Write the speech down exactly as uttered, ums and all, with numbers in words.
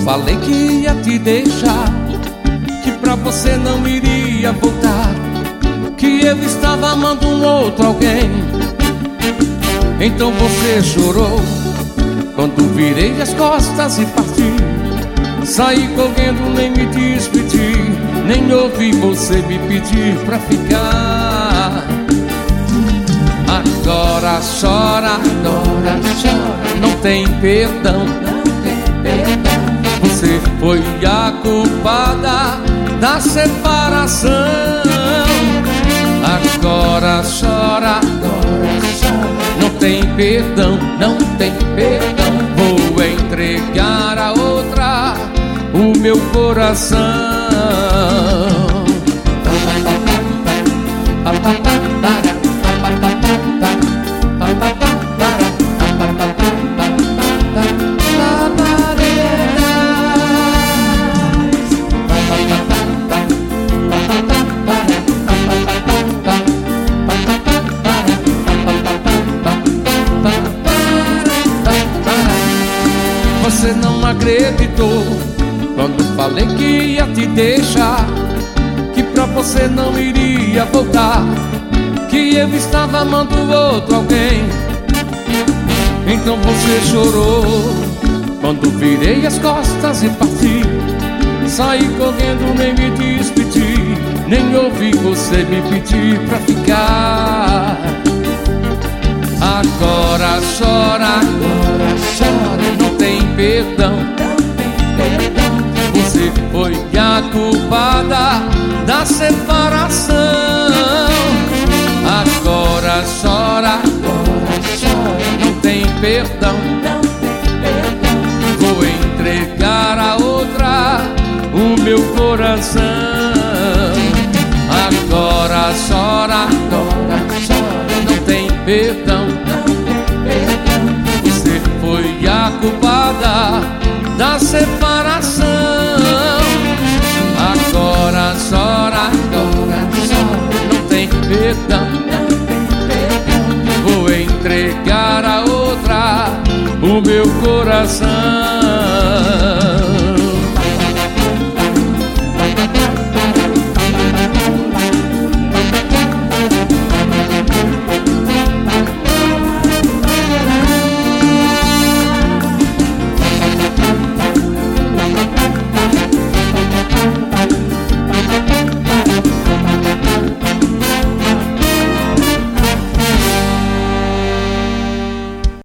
falei que ia te deixar, que pra você não iria voltar, que eu estava amando um outro alguém. Então você chorou quando virei as costas e parti. Saí correndo, nem me despedi, nem ouvi você me pedir pra ficar. Agora chora, agora chora, não tem perdão, não tem perdão. Você foi a culpada da separação. Agora chora, agora chora, não tem perdão, não tem perdão. Vou entregar a outra o meu coração. Você não acreditou quando falei que ia te deixar, que pra você não iria voltar, que eu estava amando outro alguém. Então você chorou quando virei as costas e parti. Saí correndo, nem me despedi, nem ouvi você me pedir pra ficar. Agora chora, agora chora, não tem perdão, não tem perdão. Você foi a culpada da separação. Agora chora, agora chora, não tem perdão, não tem perdão. Vou entregar a outra o meu coração. Agora chora, agora chora, não tem perdão, não tem perdão. Você foi a culpada da separação. Agora chora, agora chora, não tem perdão, não tem perdão. Vou entregar a outra o meu coração.